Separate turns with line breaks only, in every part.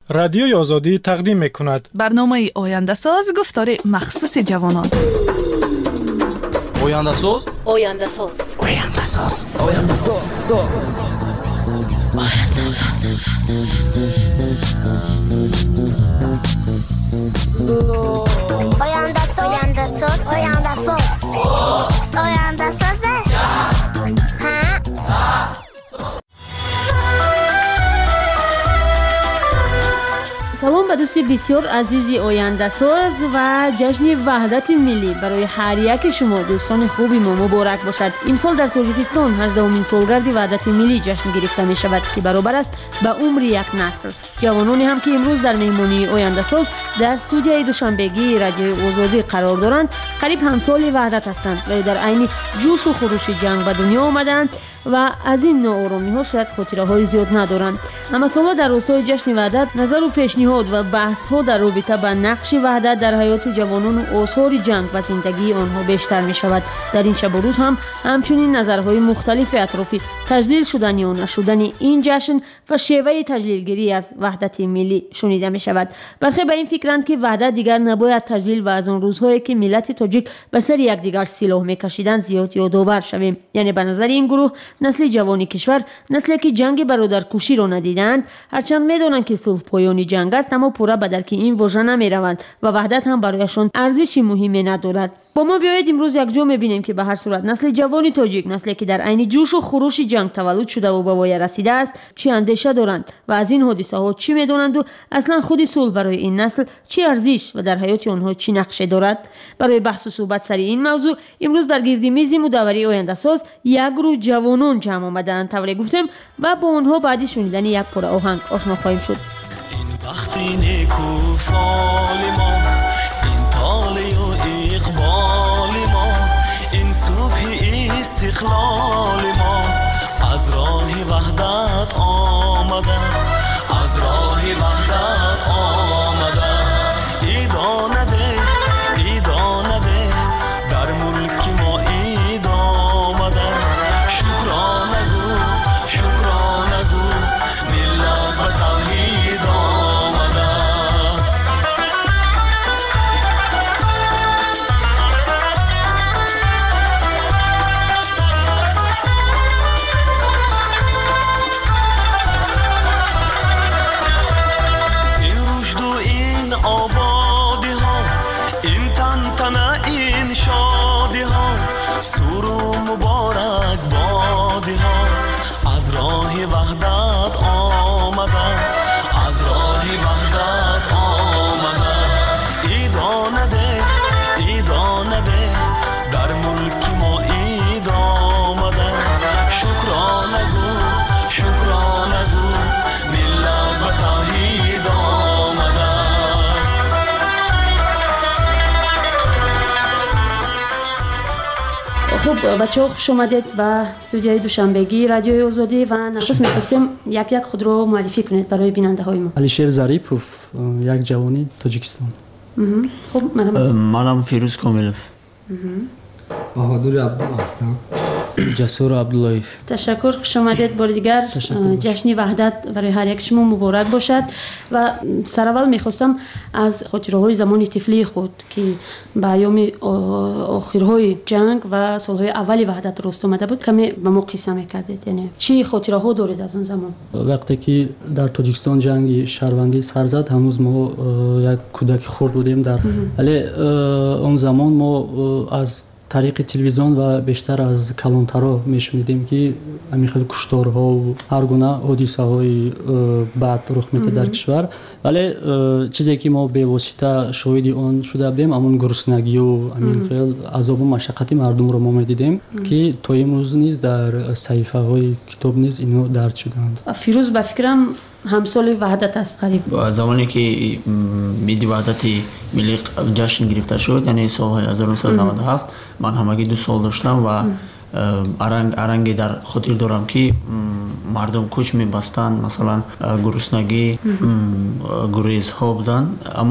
رادیوی آزادی تقدیم می‌کند.
برنامه آینده ساز گفتار مخصوص جوانان.
آینده ساز.
آینده ساز.
آینده ساز. آینده ساز.
آینده ساز. آینده ساز. آینده ساز. آینده ساز. آینده ساز.
سلام به دوستی بسیار عزیزی آینده ساز و جشن وحدت ملی برای هر یک شما دوستان خوبی ما مبارک باشد. امسال در تاجیکستان 18مین سالگرد وحدت ملی جشن گرفته می شود که برابر است به عمر یک نسل. جوانانی هم که امروز در مهمانی آینده ساز در استودیوی دوشنبگی رادیوی آزادی قرار دارند قریب همسال وحدت هستند و در عین جوش و خروش جنگ به دنیا آمدند و از این ناآرامی ها شاید خاطره های زیاد ندارند. اما سالا در راستای جشن وحدت نظر و پیشنهاد و بحث ها در رابطه با نقش وحدت در حیات جوانان و آثار جنگ و زندگی آنها بیشتر می شود. در این شب و روز هم همچنین نظرهای مختلف اطراف تجلیل شدن یا نشدن این جشن و شیوه تجلیلگیری از وحدت ملی شنیده می شود. برخی به این فکرند که وحدت دیگر نباید تجلیل و از آن روزهایی که ملت تاجیک به سر یکدیگر سلاح می‌کشیدند زیاد یادآور شویم. یعنی به نظر این گروه نسل جوانی کشور نسلی که جنگ برادرکشی را ندیدند، هرچند می‌دانند که صلح پایانی جنگ است اما پورا به درک این واژه نمی‌روند و وحدت هم برایشان ارزشی مهمی ندارد. با ما بیایید امروز یک جا می‌بینیم که به هر صورت نسل جوانی تاجیک، نسلی که در عین جوش و خروش جنگ تولد شده و به وای رسیده است، چه اندیشه دارند و از این حادثه ها چی می‌دانند و اصلا خود صلح برای این نسل چه ارزش و در حیات آنها چی نقشه دارد. برای بحث و صحبت سر این موضوع امروز در گرد میز مدوری آینده ساز یک گروه جوانان جمع آمدند. طوری گفتم و با آنها بعد شنیدن یک پاره آهنگ آشنا خواهیم شد.
این وقتی نیکو فال ما، این طالی و اقبال ما، این صبح استقلال ما از راه وحدت آمده، از راه وحدت آمده. ایدانه ده در ملک ما اید آمده. شکرانه گو ملت به توحید آمده. این رشد و این آبادی ها، این تنتنه این شادی ها، سور و مبارک بادی ها از راه وحدت آمده، از راه وحدت آمده. ایدانه ده در ملک ما اید آمده. شکرانه گو ملت به توحید آمده.
خب بچه‌ها خوش آمدید به استودیوی دوشنبگی رادیوی آزادی و نخست می‌خواستیم یک خود رو معرفی کنید برای بیننده های ما.
علیشیر ظریفوف، یک جوانی تاجیکستان.
خب
منم فیروز کاملوف.
بهادر عبدالله هستم.
جسور عبداللهیف.
تشکر، خوش آمدید بار دیگر. جشن وحدت برای هر یک شما مبارک باشد و سراول میخواستم از خاطره‌های زمان طفلی خود که به ایام آخرهای جنگ و سالهای اولی وحدت راست اومده بود کمی به ما قصه میکردید. یعنی چی خاطره‌ها دارید از اون زمان؟
وقتی که در تاجیکستان جنگ شهروندی سر زد هنوز ما یک کودک خرد بودیم ولی اون زمان ما از طریق تلویزیون و بیشتر از کلانترها میشنیدیم که همین خیلی کشتارها و هر گونه حادثه‌های بد رخ میده در کشور. ولی چیزی که ما به واسطه شاهد آن شده بودیم همون گرسنگی و همین خیلی عذاب و مشقت مردم رو ما میدیدیم که تا امروز نیز در صحیفه های کتاب نیز اینو درج شدند.
فیروز به فکرم همسال وحدت است قریب.
زمانی که میدی وحدت ملی جشن گرفته شد یعنی سال 1997 من همگی 2 سال داشتم و ارنگ در خاطر دارم که مردم کوچ میبستند، مثلا گرسنگی گریزها بودن، اما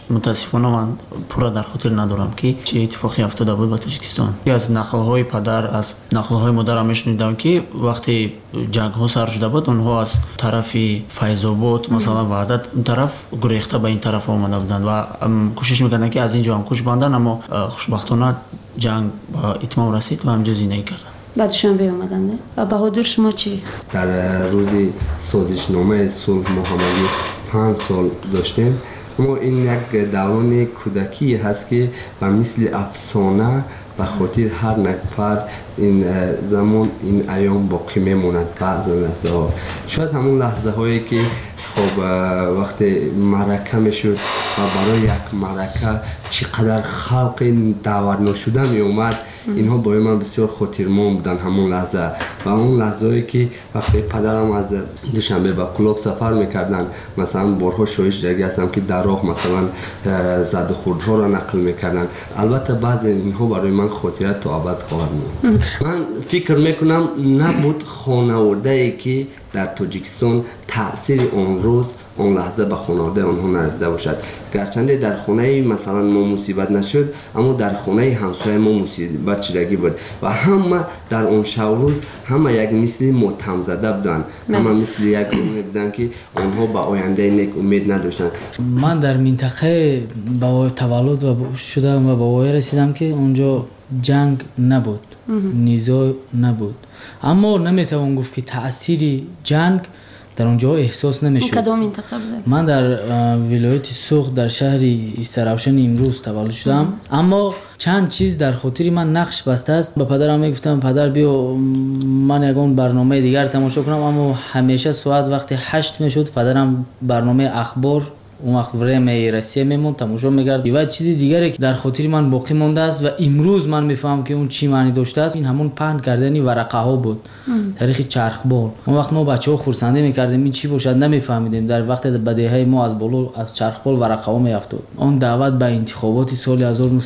متاسفانه من پورا در خاطر ندارم که چه اتفاقی افتاده بود با تاجیکستان. از نقل‌های پدر از نقل‌های مادرم میشنیدم که وقتی جنگ‌ها سر شده بود اونها از طرف فیض‌آباد مثلا وحدت اون طرف گریخته به این طرف آمده بودند و کوشش می‌کردند که از اینجا هم کوچ بندن، اما خوشبختانه جنگ به اتمام رسید و همینجا زندگی کردند.
بعدشان بیامدن نه؟ و بهادر شما چی؟
در روز سازشنامه صلح محمدی 5 سال داشتیم. ما این یک دوران کودکی هست که به مثل افسانه به خاطر هر نفر این زمان این ایام باقی میموند. بعض لحظه ها شاید همون لحظه هایی که خب وقتی معرکه میشد و برای یک معرکه چقدر خلق دعوت نشده می اومد، اینها برای من بسیار خاطرمون بودن همون لحظه. و اون لحظه هایی که وقتی پدرم از دوشنبه به کلوب سفر میکردن، مثلا بارها شایش دیگه هستم که در راه مثلا زد و خوردها را نقل میکردن. البته بعضی اینها برای من خاطره تا ابد خواهد ماند. من فکر میکنم نبود خانواده ای که در تاجیکستان تأثیر اون روز اون لحظه به خانواده آنها نرسیده باشد. گرچنده در خانه مثلا ما مصیبت نشد، اما در خانه همسایه ما مصیبت شدگی بود و همه در اون شب روز همه یک مثل ماتم زده بودن، همه مثل یک امید بودن که آنها به آینده نیک امید نداشتن.
من در منطقه با تولد شدم و به وای رسیدم که اونجا جنگ نبود، نزاع نبود، اما نمیتوان گفت که تأثیر جنگ در اونجا احساس نمیشد.
کدام منطقه بود؟
من در ولایت سوخت در شهر ایستراوشن امروز تولد شدم، اما چند چیز در خاطر من نقش بسته است. به پدرم میگفتم پدر بیا من یگان برنامه دیگر تماشا کنم، اما همیشه ساعت وقتی 8 میشد پدرم برنامه اخبار اون وقت برای روسیه میمون تماشا میکرد. و چیزی دیگری که در خاطر من باقی مونده است و امروز من میفهمم که اون چی معنی داشته است، این همون پهن کردن ورقه ها بود، تاریخ چرخبال. اون وقت ما بچه‌ها خرسنده میکردیم این چی باشد نمیفهمیدیم. در وقت بدیهی ما از بالا از چرخبال ورقه ها میافتاد. اون دعوت به انتخابات سال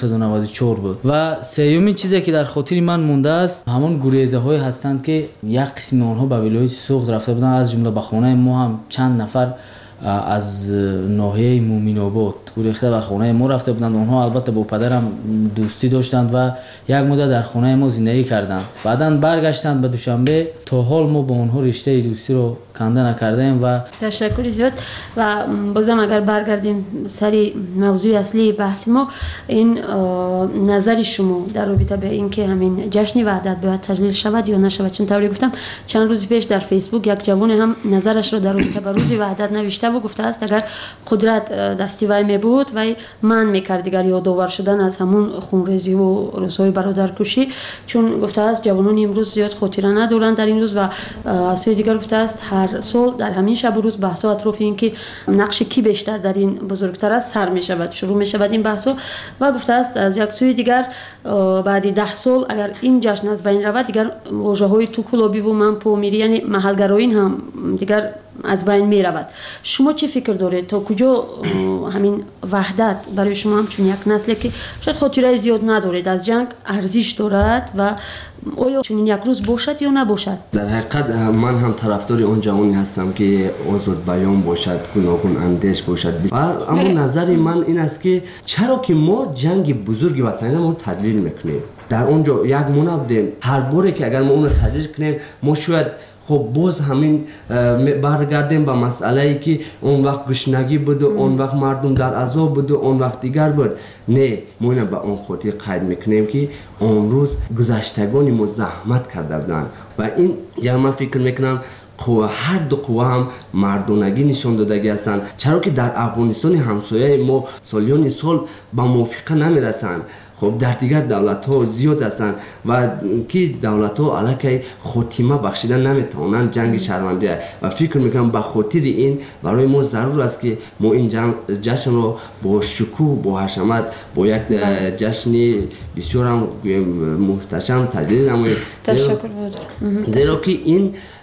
1994 بود. و سومین چیزی که در خاطر من مونده است همون گریزه های هستند که یک قسم اونها به ولایت سوخت رفته بودن، از جمله به خانه ما هم چند نفر از ناحیه مومین آباد گریخته به خانه ما رفته بودند. اونها البته با پدرم دوستی داشتند و یک مدت در خانه ما زندگی کردند. بعداً برگشتند به دوشنبه. تا حال ما با اونها رشته دوستی رو کنده نکردیم. و
تشکر زیاد. و بازم اگر برگردیم سری موضوع اصلی بحث ما، این نظر شما در رابطه به اینکه همین جشن وحدت باید تجلیل شود یا نشود، چون طوری گفتم چند روز پیش در فیسبوک یک جوان هم نظرش رو در رابطه با روز وحدت نوشته و گفته است اگر قدرت دستی وی می بود و من میکرد دیگر یادآور شدن از همون خونریزی و روزهای برادرکشی، چون گفته است جوانان امروز زیاد خاطره ندارند در این روز. و از سوی دیگر گفته است هر سال در همین شب و روز بحث‌ها اطراف این که نقش کی بیشتر در این بزرگتر است سر می شود، شروع می شود این بحث‌ها. و گفته است از یک سوی دیگر بعد 10 سال اگر این جشن از بین رود دیگر واژه‌های توکلابی و منپومیری یعنی محلگرایی هم دیگر از بین می رود. شما چه فکر دارید تا کجا همین وحدت برای شما هم چون یک نسلی که شاید خاطره زیاد ندارید از جنگ ارزش دارد و آیا چون این یک روز باشد یا نباشد؟
در حقیقت من هم طرفدار اون جوانی هستم که آزاد بیان باشد، گوناگون اندیش باشد. و اما نظر من این است که چرا که ما جنگ بزرگ وطنی ما تدلیل میکنیم، در اونجا یک مونه بودیم، هر باره که اگر ما اون تدلیل کنیم ما شاید خب باز همین برگردیم به مسئله ای که اون وقت گشنگی بود و اون وقت مردم در عذاب بود و اون وقت دیگر بود. نه، ما اینو به اون خاطر قید میکنیم که اون روز گذشتگان ما زحمت کرده بودن و این یا من فکر میکنم هر دو قوه هم مردانگی نشان دادگی هستند. چرا که در افغانستان همسایه ما سالیان سال به موافقه نمیرسند. خب در دیگر دولت ها زیاد هستند و که دولت ها علیه خاتمه بخشیدن نمیتونن جنگ شهروندی و فکر میکنم به خاطر این برای ما ضرور است که ما این جشن رو با شکوه با حشمت با یک جشن بسیار هم محتشم تجلیل نماییم، زیرا که این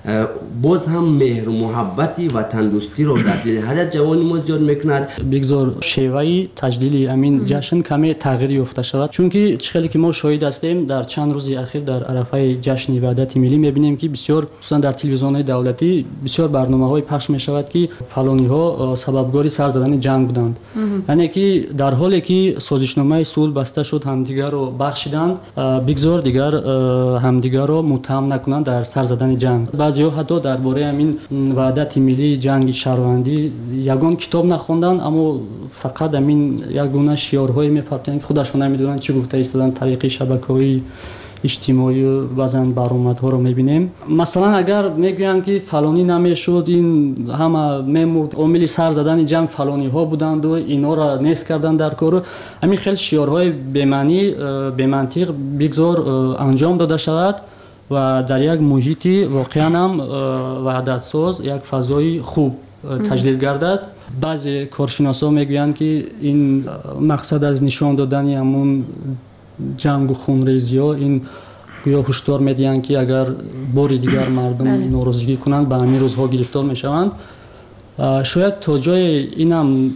باز هم مهر و محبتی و تندرستی رو در دل هر جوانی ما ایجاد میکند.
بگذار شیوه تجلیل امین جشن کمی تغییر یافته شود، چون که چخیلی که ما شاهد هستیم در چند روز اخیر در عرفه جشن وحدت ملی میبینیم که بسیار خصوصا در تلویزیون‌های دولتی بسیار برنامه‌های پخش میشود که فلانی‌ها سببگار سر زدن جنگ بودند. یعنی که در حالی که سازشنامه صلح بسته شد همدیگر رو بخشیدند، بگذار دیگر همدیگر رو متهم نکنند در سر زدن جنگ. بعضی‌ها حتی درباره همین وحدت ملی جنگ شهروندی یگان کتاب نخوندن، اما فقط همین یگونه شعارهای میپرتند که خودشون نمیدونن چی گفته ایستادن. طریق شبکه‌های اجتماعی بعضن برآمدها رو میبینیم. مثلا اگر میگویند که فلانی نمیشد، این همه میمرد، عامل سر زدن جنگ فلانی ها بودند و اینا را نیست کردن در کار، همین خیلی شعارهای بی‌معنی به منطق بگذار انجام داده شود و در یک محیطی واقعا هم وحدت ساز، یک فضای خوب تجلیل گردد. بعضی کارشناسا میگویند که این مقصد از نشان دادن همون جنگ و خونریزی ها، این گویا هشدار میدهند که اگر باری دیگر مردم ناراضگی کنند به همین روزها گرفتار میشوند. شاید تا جای اینم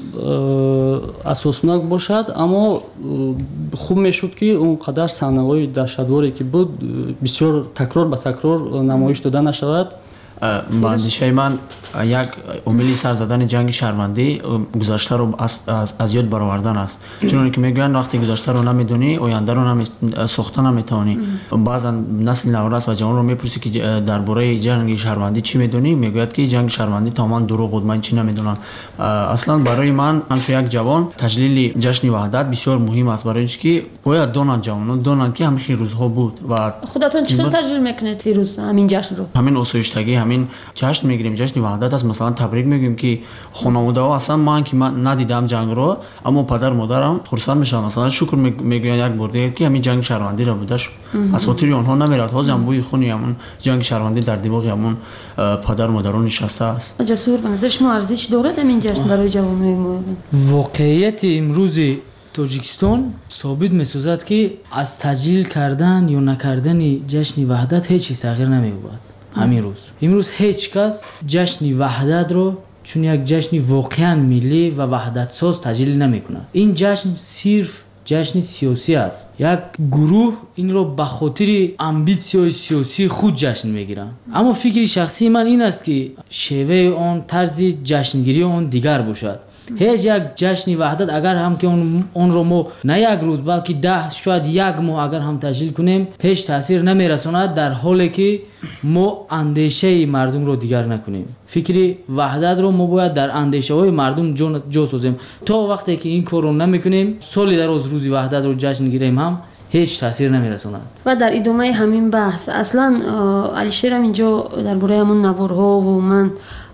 اساسناک باشد، اما خوب میشد که اونقدر صحنه‌های دهشتواری که بود بسیار تکرار به تکرار نمایش داده نشود.
با اندیشه من یک عامل سر زدن جنگ شهروندی گذشته رو از یاد برآوردن است، چون که میگن وقتی گذشته رو نمیدونی آینده رو ساخته نمیتونی. بعضا نسل نورس و جوان رو میپرسی که درباره جنگ شهروندی چی میدونی، میگوید که جنگ شهروندی تمام دروغ بود، من چی نمیدونم. اصلا برای من همچون یک جوان تجلیل جشن وحدت بسیار مهم است، برای اینکه باید دانند جوانان دانند که همین روزها بود. و
خودتون چطور تجلیل میکنید فیروز همین جشن رو؟
همین آسایشتگی همین جشن میگیریم، جشن وحدت است. مثلا تبریک میگیم که خانواده ها اصلا من ندیدم جنگ رو، اما پدر مادرم خرسند میشن، مثلا شکر میگوین یک بار دیگه که همین جنگ شهروندی را بوده شد. از خاطر آنها نمیرد، حاضرم بوی خونی همون جنگ شهروندی در دیواغ همون پدر مادران نشسته است.
جسور به نظر شما ارزش دارد همین جشن برای جوانای ما؟
واقعیت امروز تاجیکستان ثابت می‌سازد که از تجلیل کردن یا نکردن جشن وحدت هیچ چیز تغییر نمی‌یابد. همین روز امروز هیچ کس جشن وحدت رو چون یک جشن واقعا ملی و وحدت ساز تجلیل نمیکنه. این جشن صرف جشن سیاسی است. یک گروه این رو به خاطر امبیسیون سیاسی خود جشن میگیرن. اما فکر شخصی من این است که شیوه آن، طرز جشنگیری آن دیگر باشد. هیچ یک جشن وحدت اگر هم که اون رو ما نه یک روز بلکه 10 شاید یک ماه اگر هم تجلیل کنیم هیچ تاثیر نمیرساند، در حالی که ما اندیشه مردم رو دیگر نکنیم. فکر وحدت رو ما باید در اندیشه های مردم جا سازیم. تا وقتی که این کار رو نمیکنیم، سالی در روز وحدت رو جشن گیریم هم هیچ تاثیر نمیرساند.
و در ادامه همین بحث اصلا علیشیر هم اینجا درباره همون نوارها و من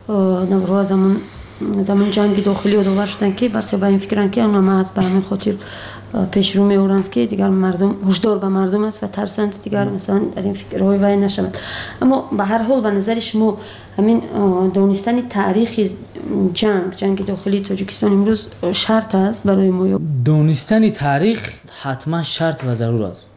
نوارها از زمان جنگ داخلی و داور شدن که برخی به این فکرن که اونها از به همین خاطر پیش رو میورند که دیگر مردم هشدار به مردم است و ترسند دیگر مثلا در این فکرهای وای نشوند. اما به هر حال به نظر شما همین دانستن تاریخ جنگ داخلی تاجیکستان امروز شرط است برای ما؟
دانستن تاریخ حتما شرط و ضرور است.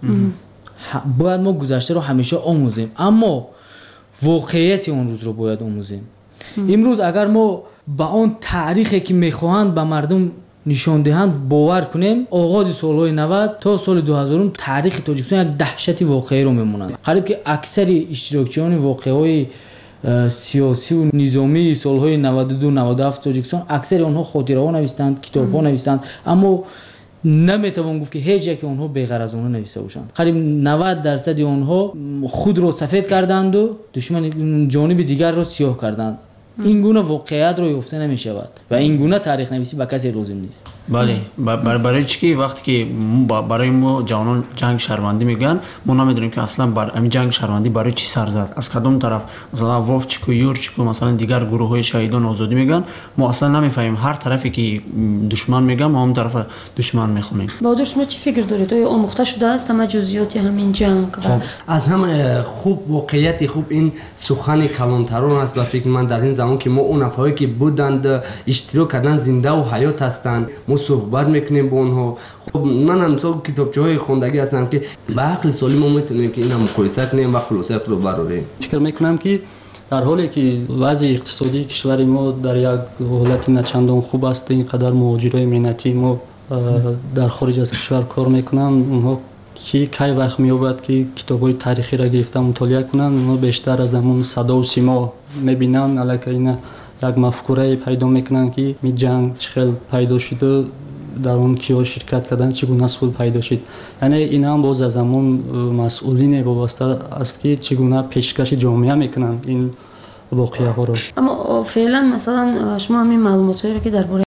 باید ما گذشته رو همیشه آموزیم، اما واقعیت اون روز رو باید آموزیم. امروز اگر ما با اون تاریخی که میخواهند به مردم نشان دهند باور کنیم، آغاز سالهای 90 تا سال 2000 تاریخ تاجیکستان یک دهشت واقعی رو میمونند. قریب که اکثر اشتراکچیان واقعی سیاسی و نظامی سالهای 92 97 تاجیکستان اکثر آنها خاطره ها نوشتند، کتاب ها نوشتند، اما نمیتوان گفت که هیچ یک آنها بی‌غرض از آنها نوشته باشند. قریب 90% آنها خود را سفید کردند و دشمن جانب دیگر را سیاه کردند. این گونه واقعیت رو یافته نمی‌شود و این گونه تاریخ نویسی به کسی لازم نیست.
بله، برای چی وقتی که برای ما جوانان جنگ شهروندی میگن، ما نمیدونیم که اصلا همین جنگ شهروندی برای چی سر زد، از کدام طرف، مثلا واف چیکو یور چیکو مثلا دیگر گروه‌های شهیدان آزادی میگن، ما اصلا نمیفهمیم. هر طرفی که دشمن میگن ما هم طرف دشمن میخونیم.
بهادر شما چی فکر دارید؟ آیا آموخته شده است همه جزئیات همین جنگ؟
از همه خوب واقعیت خوب این سخن کلانتران است. و فکر من در این زمان که ما اون افرادی که بودند اشتراک کردن زنده و حیات هستند، ما صحبت میکنیم با اونها. خب من هم مثلا کتابچه‌های خوندگی هستن که به عقل سالم ما میتونیم که اینا مقایسه کنیم و خلاصه خود رو براریم.
فکر میکنم که در حالی که وضع اقتصادی کشور ما در یک حالت نچندان خوب است، اینقدر مهاجرای ملتی ما در خارج از کشور کار میکنن، اونها کی وقت مییابد که کتابای تاریخی را گرفته مطالعه کنن؟ اونها بیشتر از همون صدا و سیما میبینن، الکی اینا یک مفکوره پیدا میکنن که می جنگ چخیل پیدا شده، در اون کیا شرکت کردن، چگونه صلح پیدا شد. یعنی این هم باز از همون مسئولین وابسته است که چگونه پیشکش جامعه میکنن این واقعه ها رو.
اما فعلا مثلا شما همین معلوماتی رو که درباره